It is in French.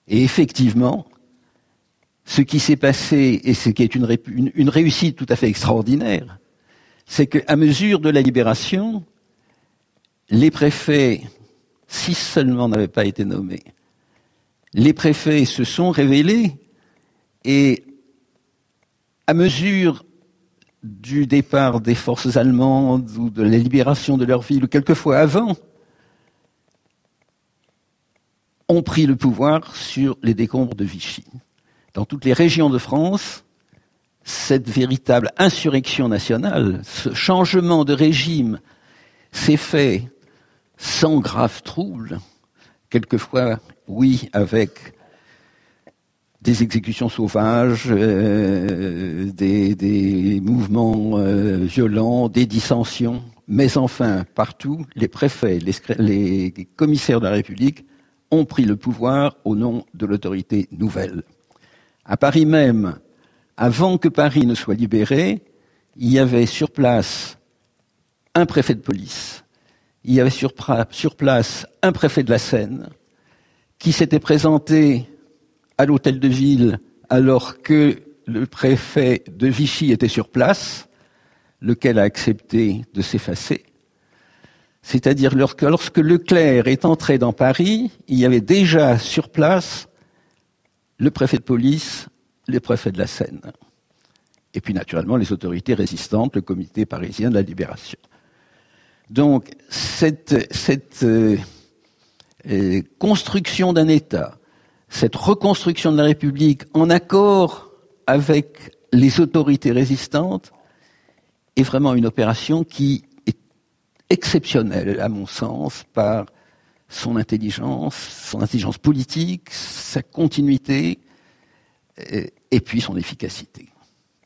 Et effectivement, ce qui s'est passé, et ce qui est une réussite tout à fait extraordinaire, c'est qu'à mesure de la libération, les préfets, si seulement n'avaient pas été nommés, les préfets se sont révélés, et à mesure du départ des forces allemandes ou de la libération de leur ville, ou quelquefois avant, ont pris le pouvoir sur les décombres de Vichy. Dans toutes les régions de France, cette véritable insurrection nationale, ce changement de régime s'est fait sans grave trouble, quelquefois, oui, avec des exécutions sauvages, des mouvements violents, des dissensions, mais enfin, partout, les préfets, les commissaires de la République ont pris le pouvoir au nom de l'autorité nouvelle. À Paris même, avant que Paris ne soit libéré, il y avait sur place un préfet de police, il y avait sur place un préfet de la Seine, qui s'était présenté à l'hôtel de ville alors que le préfet de Vichy était sur place, lequel a accepté de s'effacer. C'est-à-dire que lorsque Leclerc est entré dans Paris, il y avait déjà sur place le préfet de police, le préfet de la Seine. Et puis naturellement les autorités résistantes, le comité parisien de la libération. Donc cette construction d'un État, cette reconstruction de la République en accord avec les autorités résistantes est vraiment une opération qui est exceptionnelle, à mon sens, par son intelligence politique, sa continuité et puis son efficacité.